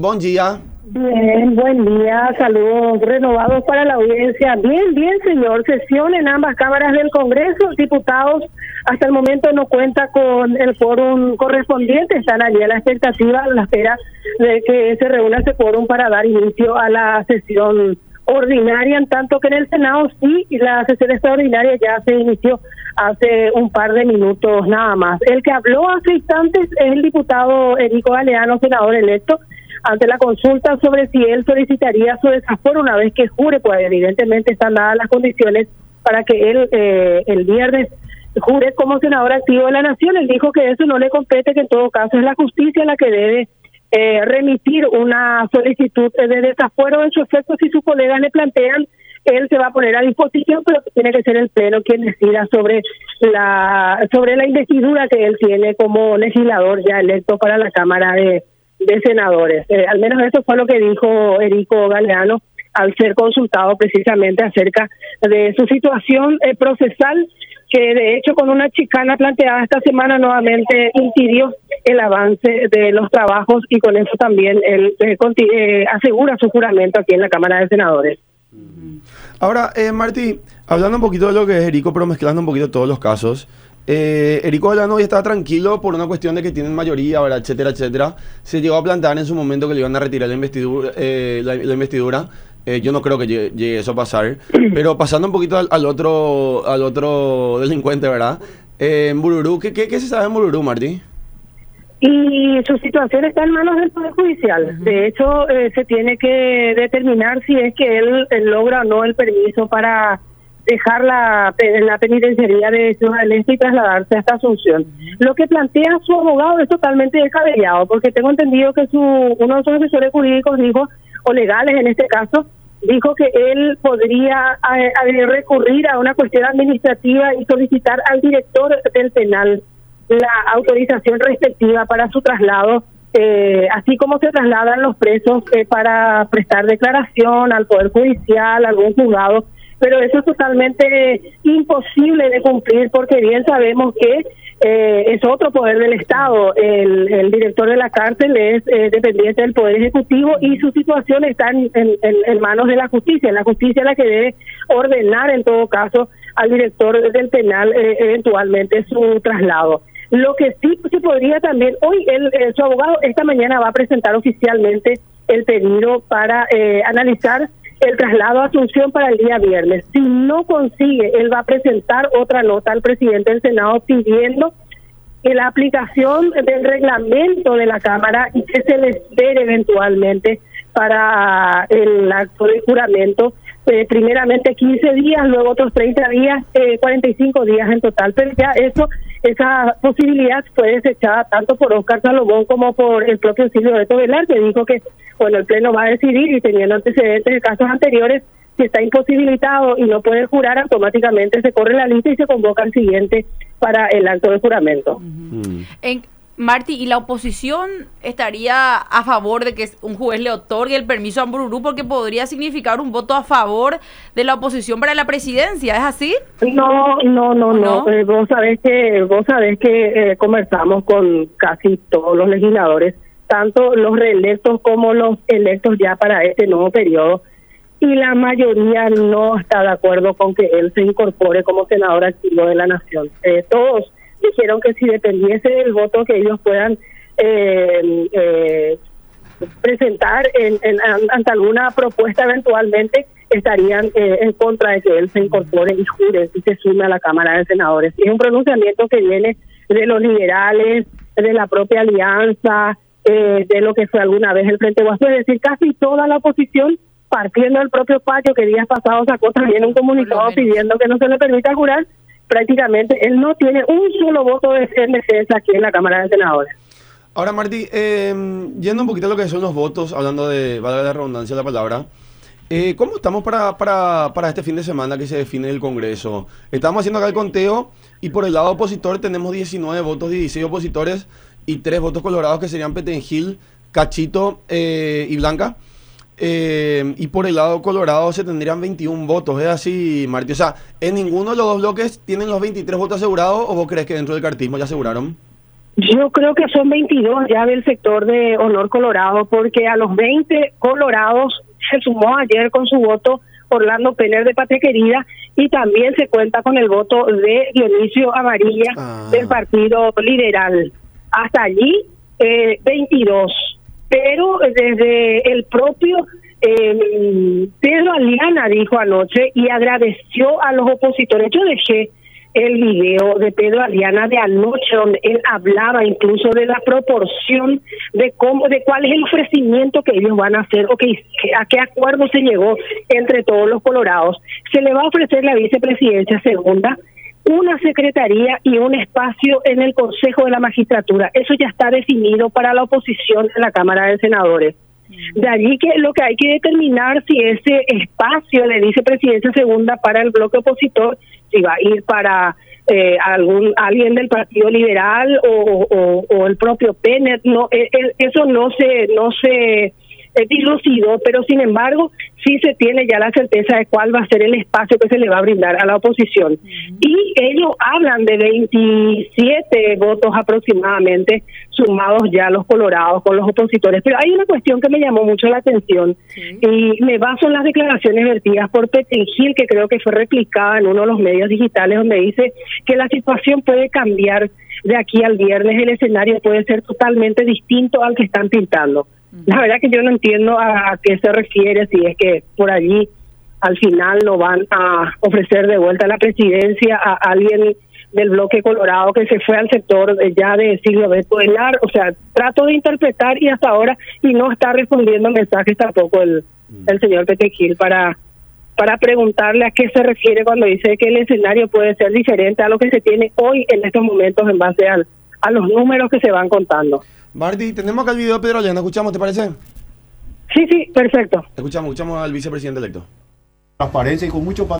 buen día. Bien, buen día, saludos renovados para la audiencia. Bien, bien, señor. Sesión en ambas cámaras del Congreso. Diputados hasta el momento no cuenta con el quórum correspondiente. Están allí a la expectativa, a la espera de que se reúna ese quórum para dar inicio a la sesión ordinaria, en tanto que en el Senado sí, la sesión extraordinaria ya se inició hace un par de minutos nada más. El que habló hace instantes es el diputado Erico Galeano, senador electo, ante la consulta sobre si él solicitaría su desafuero una vez que jure, pues evidentemente están dadas las condiciones para que él el viernes jure como senador activo de la Nación. Él dijo que eso no le compete, que en todo caso es la justicia la que debe remitir una solicitud de desafuero. En su efecto, si sus colegas le plantean, él se va a poner a disposición, pero tiene que ser el Pleno quien decida sobre la investidura que él tiene como legislador ya electo para la Cámara de Senadores. Al menos eso fue lo que dijo Erico Galeano al ser consultado precisamente acerca de su situación procesal, que de hecho con una chicana planteada esta semana nuevamente impidió el avance de los trabajos, y con eso también él asegura su juramento aquí en la Cámara de Senadores. Ahora, Martí, hablando un poquito de lo que es Erico, pero mezclando un poquito todos los casos, Erico Galeano hoy estaba tranquilo por una cuestión de que tienen mayoría, ¿verdad?, etcétera, etcétera. Se llegó a plantear en su momento que le iban a retirar la investidura. Yo no creo que llegue eso a pasar. Pero pasando un poquito al otro delincuente, ¿verdad? En Bururú, ¿qué se sabe en Bururú, Martí? Y su situación está en manos del Poder Judicial. De hecho, se tiene que determinar si es que él logra o no el permiso para dejar la penitenciaría de Ciudad del Este y trasladarse hasta Asunción. Lo que plantea su abogado es totalmente descabellado, porque tengo entendido que uno de sus asesores jurídicos dijo, o legales en este caso, dijo que él podría recurrir a una cuestión administrativa y solicitar al director del penal la autorización respectiva para su traslado, así como se trasladan los presos para prestar declaración al Poder Judicial, a algún juzgado. Pero eso es totalmente imposible de cumplir, porque bien sabemos que es otro poder del Estado. El director de la cárcel es dependiente del Poder Ejecutivo, y su situación está en manos de la justicia. La justicia es la que debe ordenar, en todo caso, al director del penal eventualmente su traslado. Lo que sí se podría también, hoy su abogado esta mañana va a presentar oficialmente el pedido para analizar el traslado a Asunción para el día viernes. Si no consigue, él va a presentar otra nota al presidente del Senado pidiendo que la aplicación del reglamento de la Cámara y que se le espere eventualmente para el acto de juramento, primeramente 15 días, luego otros 30 días, 45 días en total. Pero ya esa posibilidad fue desechada tanto por Óscar Salomón como por el propio Silvio Beto Velar, que dijo que el Pleno va a decidir, y teniendo antecedentes de casos anteriores, si está imposibilitado y no puede jurar, automáticamente se corre la lista y se convoca al siguiente para el acto de juramento. Martí, ¿y la oposición estaría a favor de que un juez le otorgue el permiso a Bururú, porque podría significar un voto a favor de la oposición para la presidencia? ¿Es así? No. Vos sabés que conversamos con casi todos los legisladores, tanto los reelectos como los electos ya para este nuevo periodo, y la mayoría no está de acuerdo con que él se incorpore como senador activo de la Nación. Todos dijeron que si dependiese del voto que ellos puedan presentar ante alguna propuesta eventualmente, estarían en contra de que él se incorpore y jure y se sume a la Cámara de Senadores. Y es un pronunciamiento que viene de los liberales, de la propia alianza, de lo que fue alguna vez el Frente Guasú, es decir, casi toda la oposición, partiendo del propio Patio, que días pasados sacó también un comunicado pidiendo que no se le permita jurar. Prácticamente él no tiene un solo voto de defensa aquí en la Cámara de Senadores. Ahora, Martí, yendo un poquito a lo que son los votos, hablando de, valga la redundancia de la palabra, ¿cómo estamos para este fin de semana que se define el Congreso? Estamos haciendo acá el conteo, y por el lado opositor tenemos 19 votos, 16 opositores y 3 votos colorados, que serían Petengil, Cachito y Blanca. Y por el lado colorado se tendrían 21 votos, ¿es así, Martí? O sea, ¿en ninguno de los dos bloques tienen los 23 votos asegurados, o vos crees que dentro del cartismo ya aseguraron? Yo creo que son 22 ya del sector de Honor Colorado, porque a los 20 colorados se sumó ayer con su voto Orlando Penner de Patria Querida, y también se cuenta con el voto de Dionisio Amarilla del Partido Liberal. Hasta allí 22, pero desde el propio Pedro Aliana dijo anoche y agradeció a los opositores. Yo dejé el video de Pedro Aliana de anoche, donde él hablaba incluso de la proporción de cuál es el ofrecimiento que ellos van a hacer, o a qué acuerdo se llegó entre todos los colorados. Se le va a ofrecer la vicepresidencia segunda, una secretaría y un espacio en el Consejo de la Magistratura. Eso ya está definido para la oposición en la Cámara de Senadores. De allí que lo que hay que determinar si ese espacio de vicepresidencia segunda para el bloque opositor, si va a ir para alguien del Partido Liberal o el propio Penner, no, eso no se dilucidó, pero sin embargo sí se tiene ya la certeza de cuál va a ser el espacio que se le va a brindar a la oposición. Y ellos hablan de 27 votos aproximadamente, sumados ya los colorados con los opositores. Pero hay una cuestión que me llamó mucho la atención, y me baso en las declaraciones vertidas por Petengil, que creo que fue replicada en uno de los medios digitales, donde dice que la situación puede cambiar de aquí al viernes, el escenario puede ser totalmente distinto al que están pintando. La verdad que yo no entiendo a qué se refiere, si es que por allí al final no van a ofrecer de vuelta la presidencia a alguien del bloque colorado que se fue al sector ya de Silvio Beto Velar. O sea, trato de interpretar y hasta ahora, y no está respondiendo mensajes tampoco el señor Petengil para preguntarle a qué se refiere cuando dice que el escenario puede ser diferente a lo que se tiene hoy en estos momentos en base a los números que se van contando. Marti, tenemos acá el video de Pedro Aliana, ¿escuchamos, te parece? Sí, perfecto. Escuchamos al vicepresidente electo. Transparencia y con mucho